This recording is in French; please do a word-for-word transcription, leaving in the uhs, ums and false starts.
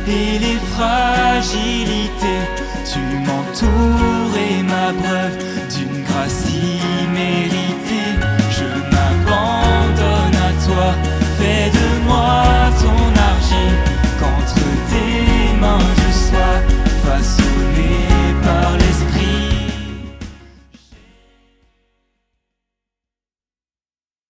et les fragilités. Tu m'entoures et m'abreuves d'une grâce imméritée.